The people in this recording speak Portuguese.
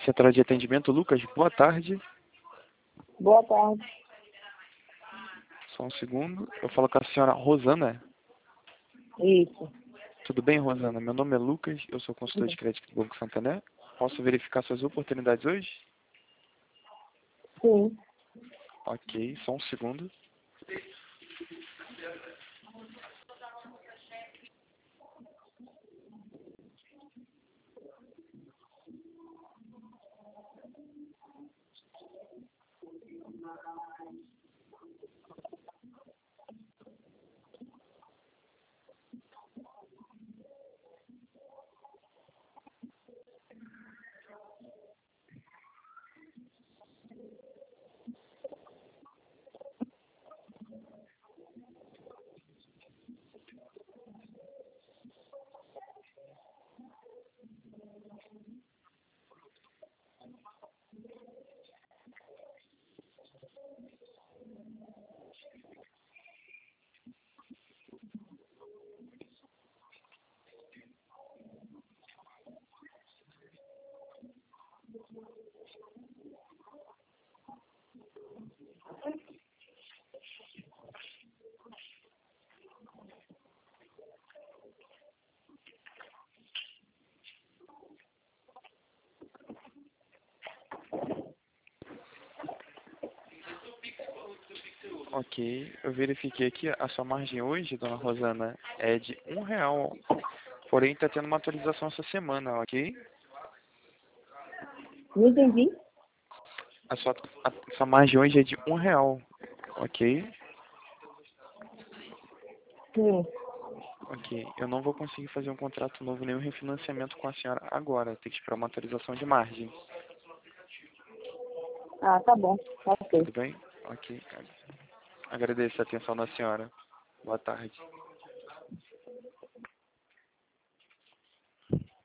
Central de Atendimento, Lucas, boa tarde. Boa tarde. Só um segundo. Eu falo com a senhora Rosana. Isso. Tudo bem, Rosana? Meu nome é Lucas, eu sou consultor de crédito do Banco Santander. Posso verificar suas oportunidades hoje? Sim. Ok, só um segundo. Ok, eu verifiquei aqui, a sua margem hoje, dona Rosana, é de R$ 1. Porém, está tendo uma atualização essa semana, ok? Não entendi? A sua margem hoje é de R$ 1, ok? Sim. Ok, eu não vou conseguir fazer um contrato novo, nem um refinanciamento com a senhora agora. Tem que esperar uma atualização de margem. Ah, tá bom. Ok. Tudo bem? Ok. Agradeço a atenção da senhora. Boa tarde.